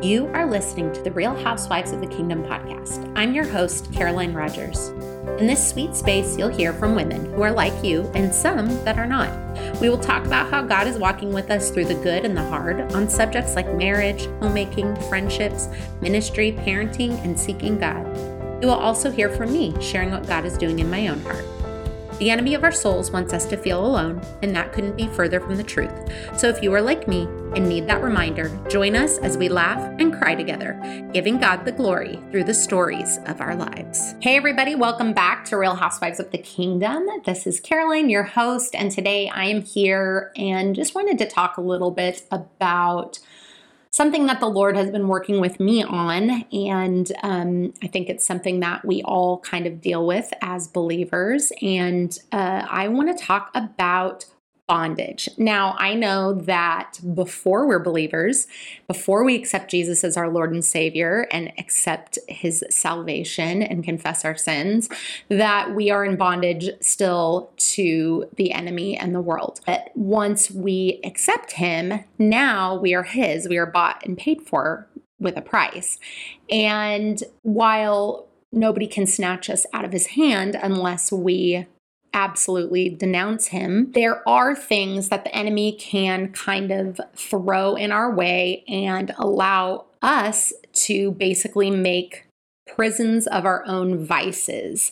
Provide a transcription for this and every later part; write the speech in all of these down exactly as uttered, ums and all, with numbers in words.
You are listening to the Real Housewives of the Kingdom podcast. I'm your host, Caroline Rogers. In this sweet space, you'll hear from women who are like you and some that are not. We will talk about how God is walking with us through the good and the hard on subjects like marriage, homemaking, friendships, ministry, parenting, and seeking God. You will also hear from me, sharing what God is doing in my own heart. The enemy of our souls wants us to feel alone, and that couldn't be further from the truth. So if you are like me and need that reminder, join us as we laugh and cry together, giving God the glory through the stories of our lives. Hey everybody, welcome back to Real Housewives of the Kingdom. This is Caroline, your host, and today I am here and just wanted to talk a little bit about something that the Lord has been working with me on, and um, I think it's something that we all kind of deal with as believers, and uh, I want to talk about bondage. Now, I know that before we're believers, before we accept Jesus as our Lord and Savior and accept His salvation and confess our sins, that we are in bondage still to the enemy and the world. But once we accept Him, now we are His. We are bought and paid for with a price. And while nobody can snatch us out of His hand unless we absolutely denounce him, there are things that the enemy can kind of throw in our way and allow us to basically make prisons of our own vices.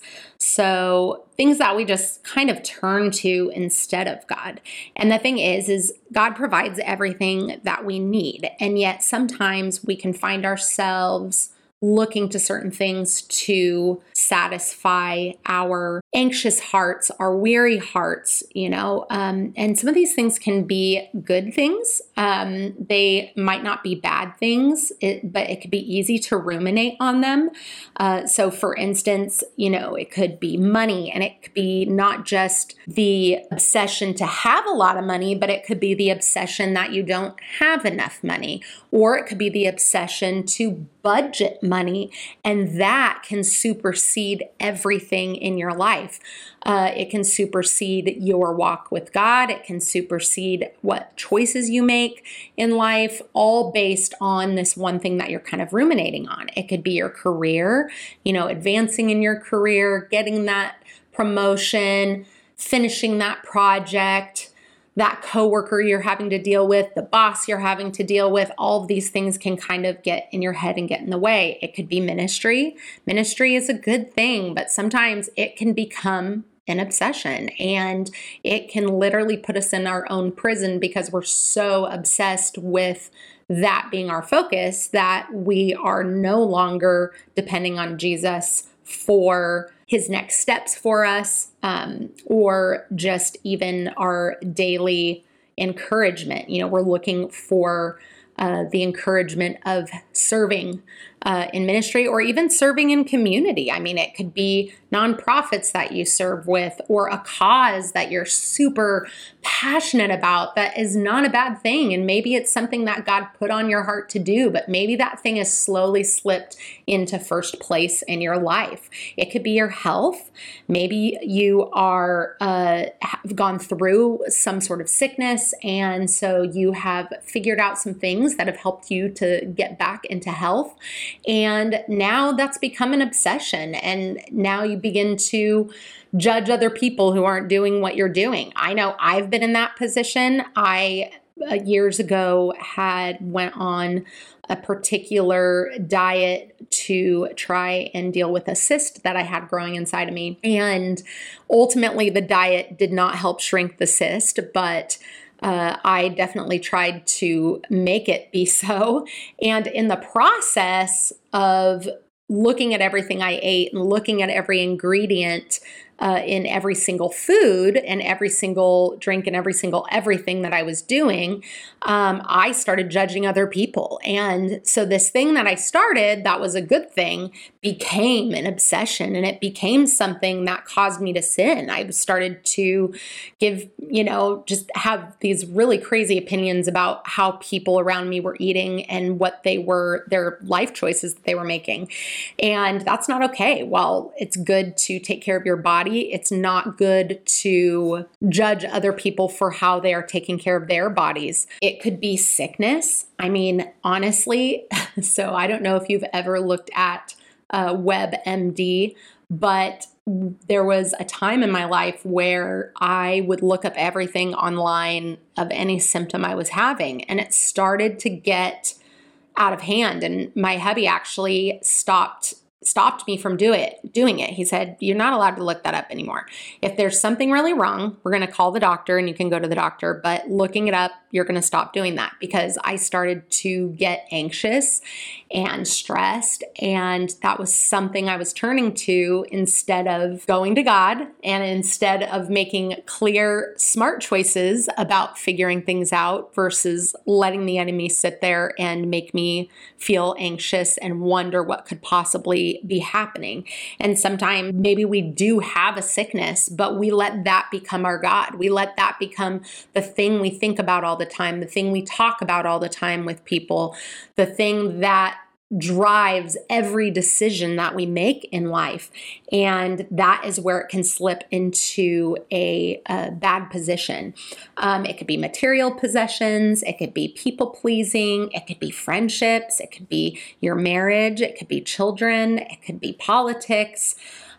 So things that we just kind of turn to instead of God. And the thing is, is God provides everything that we need. And yet sometimes we can find ourselves looking to certain things to satisfy our anxious hearts, our weary hearts, you know, um, and some of these things can be good things. Um, they might not be bad things, it, but it could be easy to ruminate on them. Uh, so for instance, you know, it could be money, and it could be not just the obsession to have a lot of money, but it could be the obsession that you don't have enough money, or it could be the obsession to budget money, and that can supersede everything in your life. Uh, it can supersede your walk with God. It can supersede what choices you make in life, all based on this one thing that you're kind of ruminating on. It could be your career, you know, advancing in your career, getting that promotion, finishing that project, that coworker you're having to deal with, the boss you're having to deal with. All of these things can kind of get in your head and get in the way. It could be ministry. Ministry is a good thing, but sometimes it can become an obsession, and it can literally put us in our own prison because we're so obsessed with that being our focus that we are no longer depending on Jesus for His next steps for us, um, or just even our daily encouragement. You know, we're looking for uh, the encouragement of serving uh, in ministry, or even serving in community. I mean, it could be nonprofits that you serve with, or a cause that you're super passionate about that is not a bad thing. And maybe it's something that God put on your heart to do, but maybe that thing has slowly slipped into first place in your life. It could be your health. Maybe you are uh, have gone through some sort of sickness, and so you have figured out some things that have helped you to get back into health. And now that's become an obsession. And now you begin to judge other people who aren't doing what you're doing. I know I've been in that position. I uh, years ago had went on a particular diet to try and deal with a cyst that I had growing inside of me. And ultimately the diet did not help shrink the cyst, but Uh, I definitely tried to make it be so. And in the process of looking at everything I ate and looking at every ingredient uh, in every single food and every single drink and every single everything that I was doing, um, I started judging other people. And so this thing that I started that was a good thing became an obsession, and it became something that caused me to sin. I started to give, you know, just have these really crazy opinions about how people around me were eating and what they were, their life choices that they were making. And that's not okay. While it's good to take care of your body, it's not good to judge other people for how they are taking care of their bodies. It could be sickness. I mean, honestly, So I don't know if you've ever looked at uh, WebMD, but there was a time in my life where I would look up everything online of any symptom I was having, and it started to get out of hand. And my hubby actually stopped stopped me from do it, doing it. He said, you're not allowed to look that up anymore. If there's something really wrong, we're going to call the doctor and you can go to the doctor, but looking it up, you're going to stop doing that, because I started to get anxious and stressed. And that was something I was turning to instead of going to God, and instead of making clear, smart choices about figuring things out versus letting the enemy sit there and make me feel anxious and wonder what could possibly be happening. And sometimes maybe we do have a sickness, but we let that become our God. We let that become the thing we think about all the time, the thing we talk about all the time with people, the thing that drives every decision that we make in life. And that is where it can slip into a, a bad position. Um, it could be material possessions. It could be people pleasing. It could be friendships. It could be your marriage. It could be children. It could be politics.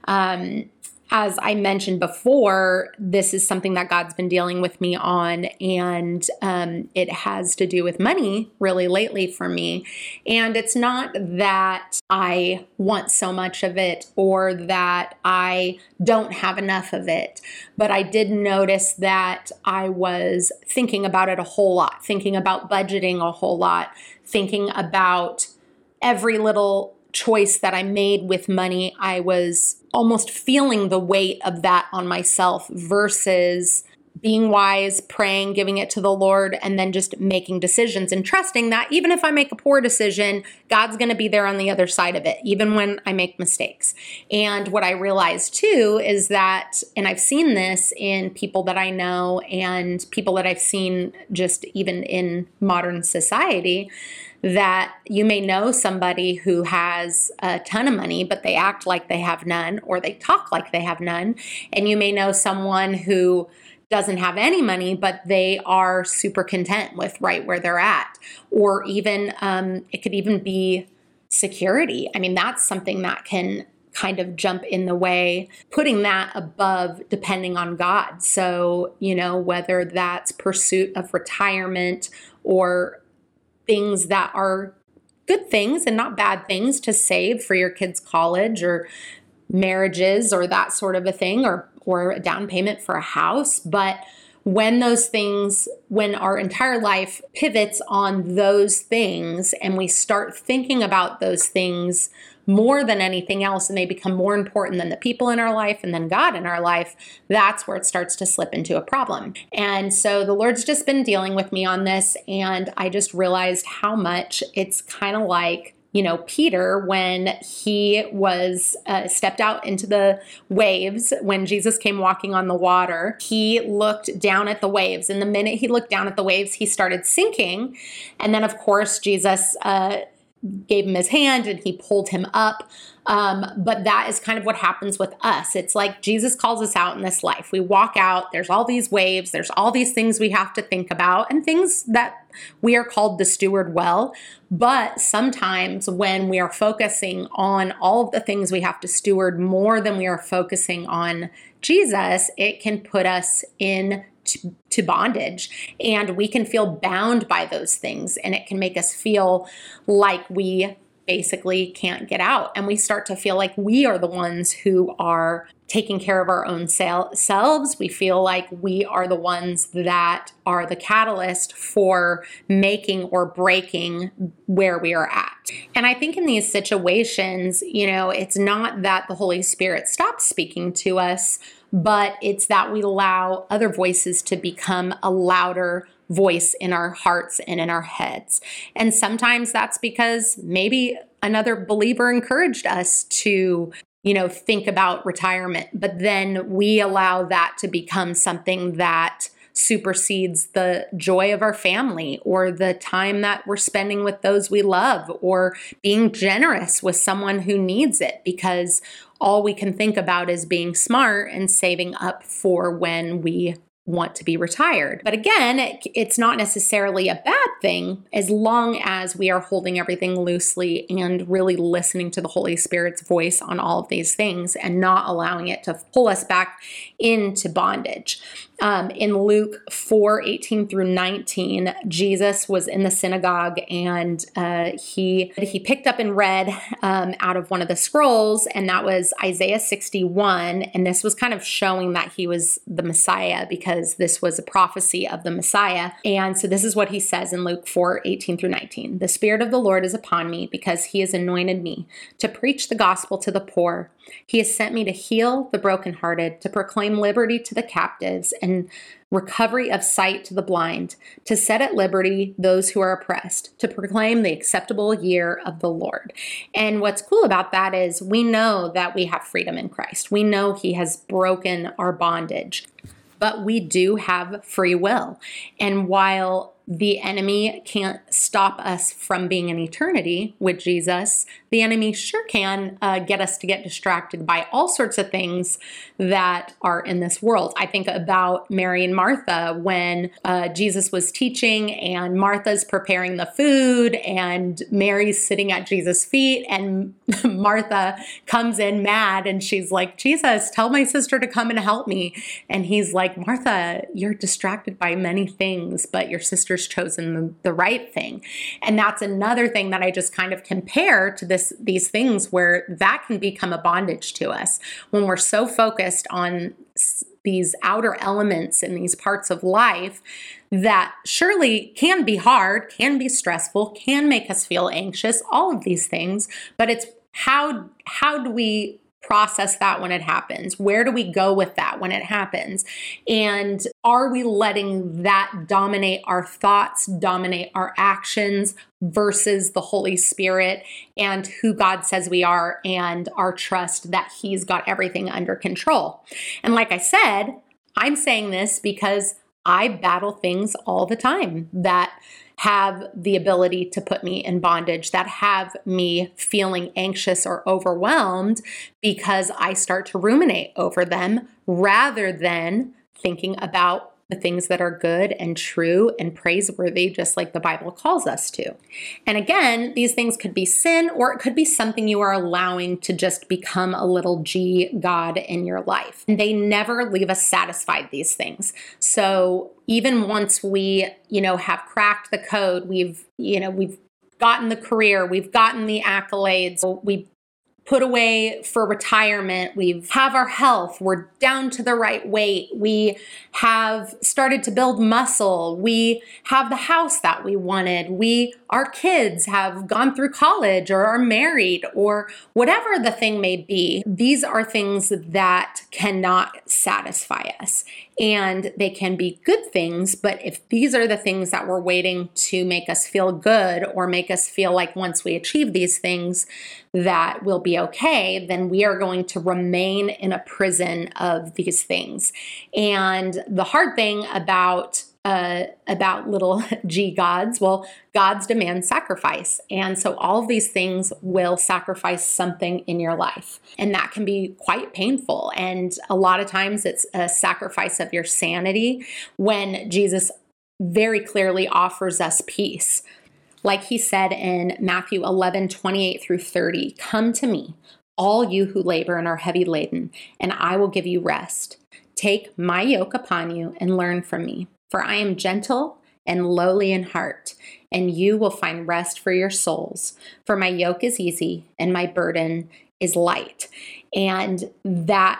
Um, As I mentioned before, this is something that God's been dealing with me on, and um, it has to do with money really lately for me. And it's not that I want so much of it or that I don't have enough of it, but I did notice that I was thinking about it a whole lot, thinking about budgeting a whole lot, thinking about every little choice that I made with money. I was almost feeling the weight of that on myself versus being wise, praying, giving it to the Lord, and then just making decisions and trusting that even if I make a poor decision, God's going to be there on the other side of it, even when I make mistakes. And what I realized too is that, and I've seen this in people that I know and people that I've seen just even in modern society, that you may know somebody who has a ton of money, but they act like they have none, or they talk like they have none. And you may know someone who doesn't have any money, but they are super content with right where they're at. Or even, um, it could even be security. I mean, that's something that can kind of jump in the way, putting that above depending on God. So, you know, whether that's pursuit of retirement or things that are good things and not bad things to save for your kids' college or marriages or that sort of a thing, or or a down payment for a house. But when those things, when our entire life pivots on those things and we start thinking about those things more than anything else, and they become more important than the people in our life and then God in our life, that's where it starts to slip into a problem. And so the Lord's just been dealing with me on this, and I just realized how much it's kind of like, you know, Peter, when he was uh, stepped out into the waves, when Jesus came walking on the water, he looked down at the waves. And the minute he looked down at the waves, he started sinking. And then, of course, Jesus uh, gave him his hand and he pulled him up. Um, but that is kind of what happens with us. It's like Jesus calls us out in this life. We walk out, there's all these waves, there's all these things we have to think about and things that we are called to steward well. But sometimes when we are focusing on all of the things we have to steward more than we are focusing on Jesus, it can put us in To, to bondage, and we can feel bound by those things, and it can make us feel like we basically can't get out, and we start to feel like we are the ones who are taking care of our own sel- selves. We feel like we are the ones that are the catalyst for making or breaking where we are at. And I think in these situations, you know, it's not that the Holy Spirit stops speaking to us, but it's that we allow other voices to become a louder voice in our hearts and in our heads. And sometimes that's because maybe another believer encouraged us to, you know, think about retirement, but then we allow that to become something that supersedes the joy of our family or the time that we're spending with those we love, or being generous with someone who needs it, because all we can think about is being smart and saving up for when we want to be retired. But again, it, it's not necessarily a bad thing as long as we are holding everything loosely and really listening to the Holy Spirit's voice on all of these things and not allowing it to pull us back into bondage. Um, in Luke four, eighteen through nineteen, Jesus was in the synagogue and uh, he he picked up and read um, out of one of the scrolls, and that was Isaiah sixty-one. And this was kind of showing that he was the Messiah because this was a prophecy of the Messiah. And so this is what he says in Luke four, eighteen through nineteen. The Spirit of the Lord is upon me because he has anointed me to preach the gospel to the poor. He has sent me to heal the brokenhearted, to proclaim liberty to the captives and recovery of sight to the blind, to set at liberty those who are oppressed, to proclaim the acceptable year of the Lord. And what's cool about that is we know that we have freedom in Christ. We know he has broken our bondage, but we do have free will. And while the enemy can't stop us from being in eternity with Jesus, the enemy sure can uh, get us to get distracted by all sorts of things that are in this world. I think about Mary and Martha when uh, Jesus was teaching and Martha's preparing the food and Mary's sitting at Jesus' feet, and Martha comes in mad and she's like, Jesus, tell my sister to come and help me. And he's like, Martha, you're distracted by many things, but your sister's chosen the, the right thing. And that's another thing that I just kind of compare to this these things where that can become a bondage to us when we're so focused on these outer elements in these parts of life that surely can be hard, can be stressful, can make us feel anxious, all of these things, but it's how how do we process that when it happens? Where do we go with that when it happens? And are we letting that dominate our thoughts, dominate our actions versus the Holy Spirit and who God says we are and our trust that he's got everything under control? And like I said, I'm saying this because I battle things all the time that have the ability to put me in bondage, that have me feeling anxious or overwhelmed because I start to ruminate over them rather than thinking about the things that are good and true and praiseworthy, just like the Bible calls us to. And again, these things could be sin, or it could be something you are allowing to just become a little G God in your life. And they never leave us satisfied, these things. So even once we, you know, have cracked the code, we've, you know, we've gotten the career, we've gotten the accolades, we put away for retirement, we have our health, we're down to the right weight, we have started to build muscle, we have the house that we wanted, we, our kids have gone through college or are married or whatever the thing may be. These are things that cannot satisfy us. And they can be good things, but if these are the things that we're waiting to make us feel good or make us feel like once we achieve these things that we'll be okay, then we are going to remain in a prison of these things. And the hard thing about Uh, about little G gods, well, gods demand sacrifice. And so all of these things will sacrifice something in your life. And that can be quite painful. And a lot of times it's a sacrifice of your sanity when Jesus very clearly offers us peace. Like he said in Matthew eleven, twenty-eight through thirty, "Come to me, all you who labor and are heavy laden, and I will give you rest. Take my yoke upon you and learn from me. For I am gentle and lowly in heart, and you will find rest for your souls. For my yoke is easy and my burden is light." And that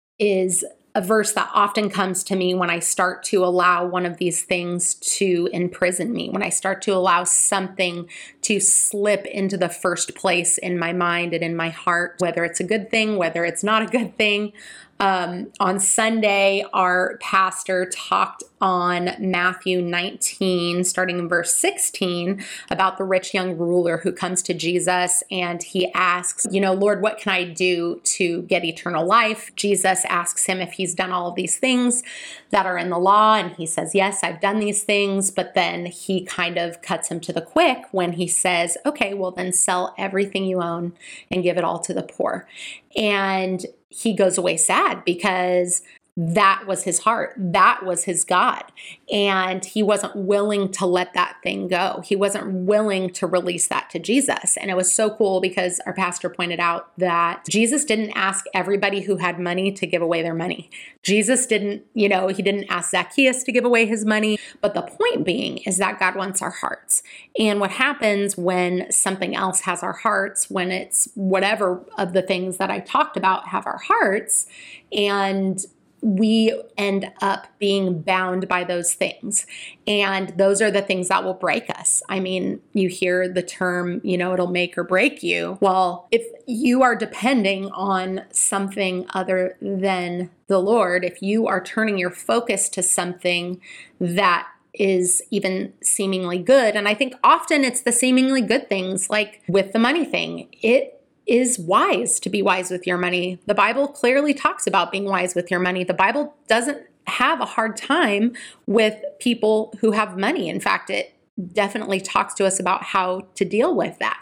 is a verse that often comes to me when I start to allow one of these things to imprison me, when I start to allow something to slip into the first place in my mind and in my heart, whether it's a good thing, whether it's not a good thing. Um, on Sunday, our pastor talked on Matthew nineteen, starting in verse sixteen, about the rich young ruler who comes to Jesus and he asks, you know, "Lord, what can I do to get eternal life?" Jesus asks him if he's done all of these things that are in the law, and he says, "Yes, I've done these things," but then he kind of cuts him to the quick when he says, "Okay, well then sell everything you own and give it all to the poor." And he goes away sad because that was his heart. That was his God. And he wasn't willing to let that thing go. He wasn't willing to release that to Jesus. And it was so cool because our pastor pointed out that Jesus didn't ask everybody who had money to give away their money. Jesus didn't, you know, he didn't ask Zacchaeus to give away his money. But the point being is that God wants our hearts. And what happens when something else has our hearts, when it's whatever of the things that I talked about have our hearts, and we end up being bound by those things. And those are the things that will break us. I mean, you hear the term, you know, it'll make or break you. Well, if you are depending on something other than the Lord, if you are turning your focus to something that is even seemingly good, and I think often it's the seemingly good things, like with the money thing, it is wise to be wise with your money. The Bible clearly talks about being wise with your money. The Bible doesn't have a hard time with people who have money. In fact, it definitely talks to us about how to deal with that.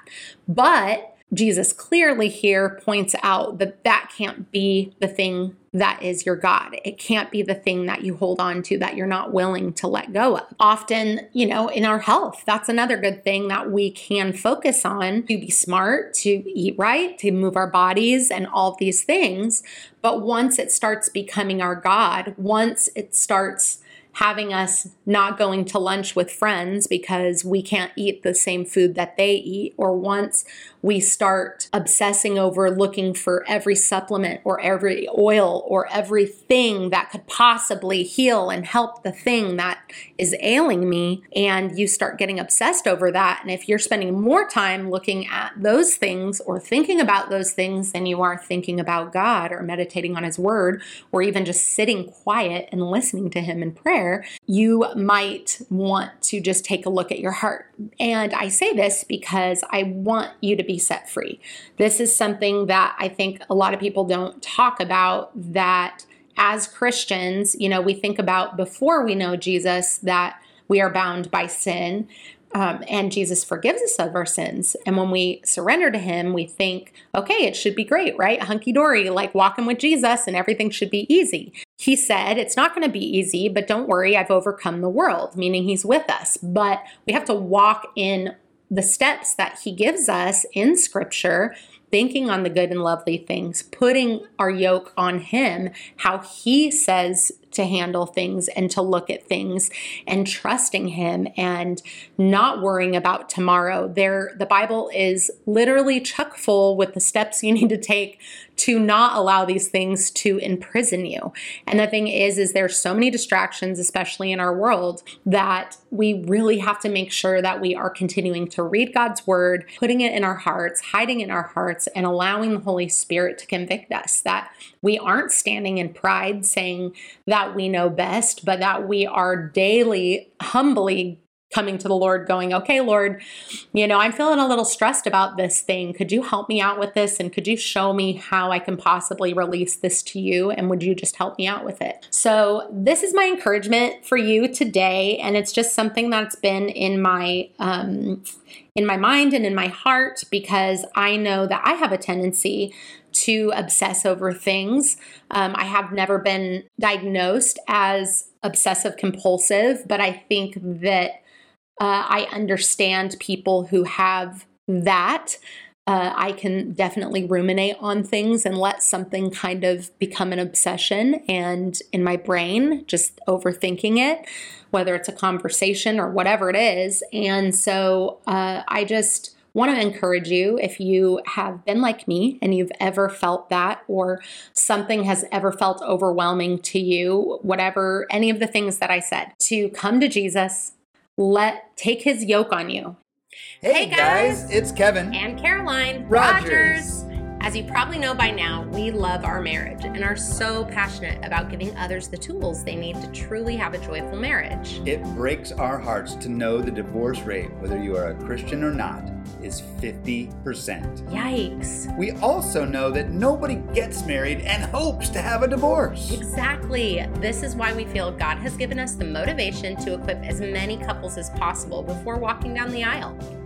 But Jesus clearly here points out that that can't be the thing that is your God. It can't be the thing that you hold on to that you're not willing to let go of. Often, you know, in our health, that's another good thing that we can focus on, to be smart, to eat right, to move our bodies and all of these things. But once it starts becoming our God, once it starts having us not going to lunch with friends because we can't eat the same food that they eat, or once we start obsessing over looking for every supplement or every oil or everything that could possibly heal and help the thing that is ailing me, and you start getting obsessed over that. And if you're spending more time looking at those things or thinking about those things than you are thinking about God or meditating on His Word, or even just sitting quiet and listening to Him in prayer, you might want to just take a look at your heart. And I say this because I want you to be set free. This is something that I think a lot of people don't talk about, that as Christians, you know, we think about before we know Jesus that we are bound by sin. Um, and Jesus forgives us of our sins. And when we surrender to Him, we think, okay, it should be great, right? Hunky-dory, like walking with Jesus, and everything should be easy. He said, it's not going to be easy, but don't worry, I've overcome the world, meaning He's with us. But we have to walk in the steps that He gives us in Scripture, thinking on the good and lovely things, putting our yoke on Him, how He says to handle things and to look at things, and trusting Him and not worrying about tomorrow. There, the Bible is literally chock full with the steps you need to take to not allow these things to imprison you. And the thing is, is there's so many distractions, especially in our world, that we really have to make sure that we are continuing to read God's Word, putting it in our hearts, hiding in our hearts, and allowing the Holy Spirit to convict us, that we aren't standing in pride saying that we know best, but that we are daily, humbly coming to the Lord going, okay, Lord, you know, I'm feeling a little stressed about this thing. Could you help me out with this? And could you show me how I can possibly release this to you? And would you just help me out with it? So this is my encouragement for you today. And it's just something that's been in my, um, in my mind and in my heart, because I know that I have a tendency to obsess over things. Um, I have never been diagnosed as obsessive compulsive, but I think that Uh, I understand people who have that. Uh, I can definitely ruminate on things and let something kind of become an obsession, and in my brain, just overthinking it, whether it's a conversation or whatever it is. And so uh, I just want to encourage you, if you have been like me and you've ever felt that, or something has ever felt overwhelming to you, whatever, any of the things that I said, to come to Jesus. Let take His yoke on you. Hey, hey guys, guys, it's Kevin and Caroline Rogers. Rogers. As you probably know by now, we love our marriage and are so passionate about giving others the tools they need to truly have a joyful marriage. It breaks our hearts to know the divorce rate, whether you are a Christian or not, is fifty percent. Yikes. We also know that nobody gets married and hopes to have a divorce. Exactly. This is why we feel God has given us the motivation to equip as many couples as possible before walking down the aisle.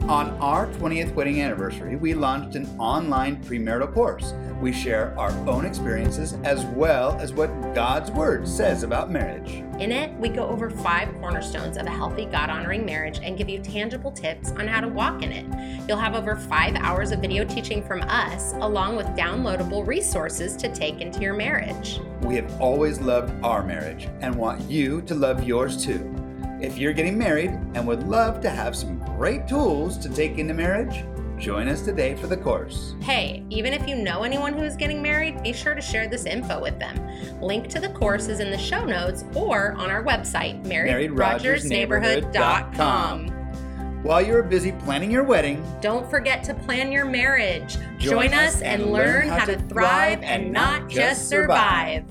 On our twentieth wedding anniversary, we launched an online premarital course. We share our own experiences as well as what God's Word says about marriage. In it, we go over five cornerstones of a healthy, God-honoring marriage and give you tangible tips on how to walk in it. You'll have over five hours of video teaching from us, along with downloadable resources to take into your marriage. We have always loved our marriage and want you to love yours too. If you're getting married and would love to have some great tools to take into marriage, join us today for the course. Hey, even if you know anyone who is getting married, be sure to share this info with them. Link to the course is in the show notes or on our website, married rogers neighborhood dot com. While you're busy planning your wedding, don't forget to plan your marriage. Join, Join us and, and learn how to thrive and not just survive.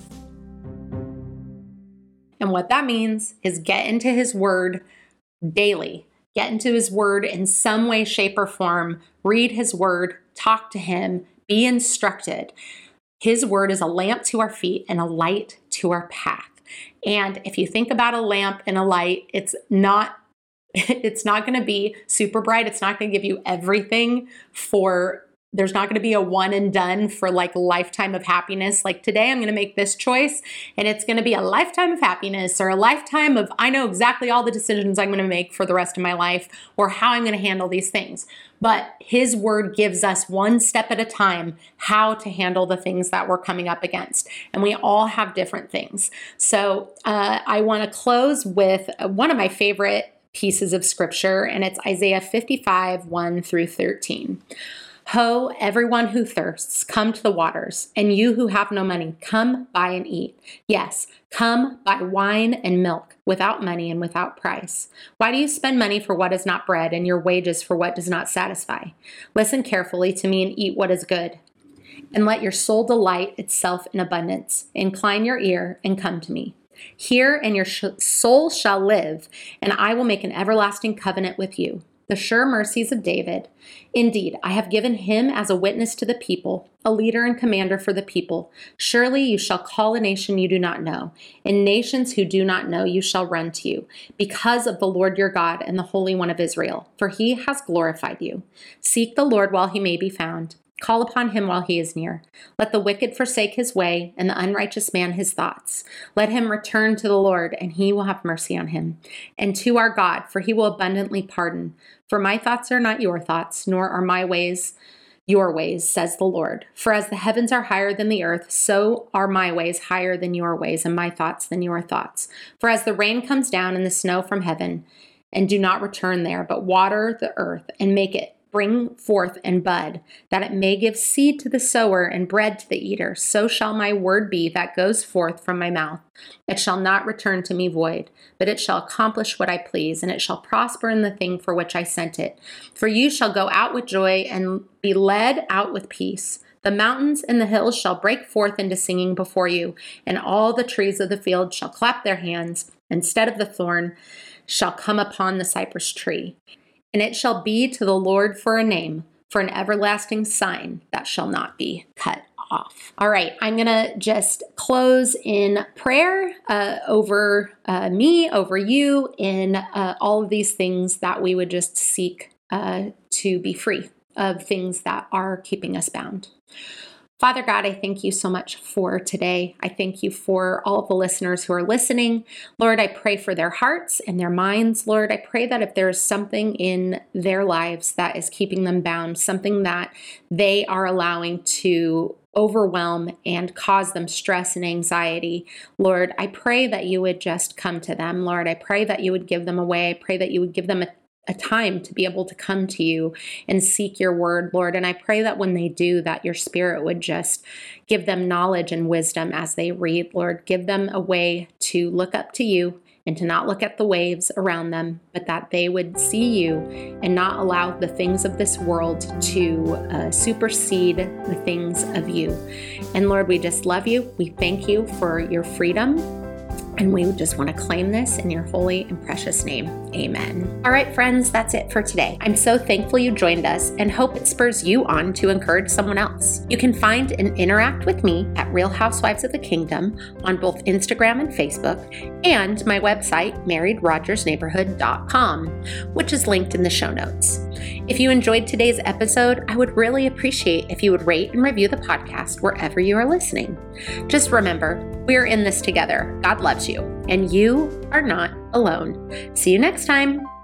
And what that means is get into His Word daily. Get into His Word in some way, shape, or form. Read His Word, talk to Him, be instructed. His Word is a lamp to our feet and a light to our path. And if you think about a lamp and a light, it's not it's not going to be super bright. It's not going to give you everything for There's not going to be a one and done for like lifetime of happiness. Like today I'm going to make this choice and it's going to be a lifetime of happiness or a lifetime of, I know exactly all the decisions I'm going to make for the rest of my life or how I'm going to handle these things. But His Word gives us one step at a time how to handle the things that we're coming up against. And we all have different things. So uh, I want to close with one of my favorite pieces of scripture, and it's Isaiah fifty-five, one through thirteen. Ho, everyone who thirsts, come to the waters, and you who have no money, come buy and eat. Yes, come buy wine and milk without money and without price. Why do you spend money for what is not bread and your wages for what does not satisfy? Listen carefully to me and eat what is good, and let your soul delight itself in abundance. Incline your ear and come to me. Hear, and your sh- soul shall live, and I will make an everlasting covenant with you. The sure mercies of David. Indeed, I have given him as a witness to the people, a leader and commander for the people. Surely you shall call a nation you do not know, and nations who do not know you shall run to you, because of the Lord your God and the Holy One of Israel, for He has glorified you. Seek the Lord while He may be found. Call upon Him while He is near. Let the wicked forsake his way, and the unrighteous man his thoughts. Let him return to the Lord, and He will have mercy on him, and to our God, for He will abundantly pardon. For my thoughts are not your thoughts, nor are my ways your ways, says the Lord. For as the heavens are higher than the earth, so are my ways higher than your ways, and my thoughts than your thoughts. For as the rain comes down and the snow from heaven, and do not return there, but water the earth, and make it bring forth and bud, that it may give seed to the sower and bread to the eater, so shall my word be that goes forth from my mouth. It shall not return to me void, but it shall accomplish what I please, and it shall prosper in the thing for which I sent it. For you shall go out with joy and be led out with peace. The mountains and the hills shall break forth into singing before you, and all the trees of the field shall clap their hands. Instead of the thorn shall come upon the cypress tree. And it shall be to the Lord for a name, for an everlasting sign that shall not be cut off. All right, I'm going to just close in prayer uh, over uh, me, over you, in uh, all of these things that we would just seek uh, to be free of things that are keeping us bound. Father God, I thank you so much for today. I thank you for all of the listeners who are listening. Lord, I pray for their hearts and their minds. Lord, I pray that if there is something in their lives that is keeping them bound, something that they are allowing to overwhelm and cause them stress and anxiety, Lord, I pray that you would just come to them. Lord, I pray that you would give them a way. I pray that you would give them a a time to be able to come to you and seek your word, Lord. And I pray that when they do, that your Spirit would just give them knowledge and wisdom as they read, Lord. Give them a way to look up to you and to not look at the waves around them, but that they would see you and not allow the things of this world to uh, supersede the things of you. And Lord, we just love you. We thank you for your freedom. And we just want to claim this in your holy and precious name. Amen. All right, friends, that's it for today. I'm so thankful you joined us and hope it spurs you on to encourage someone else. You can find and interact with me at Real Housewives of the Kingdom on both Instagram and Facebook, and my website, married rogers neighborhood dot com, which is linked in the show notes. If you enjoyed today's episode, I would really appreciate if you would rate and review the podcast wherever you are listening. Just remember, we're in this together. God loves you, and you are not alone. See you next time.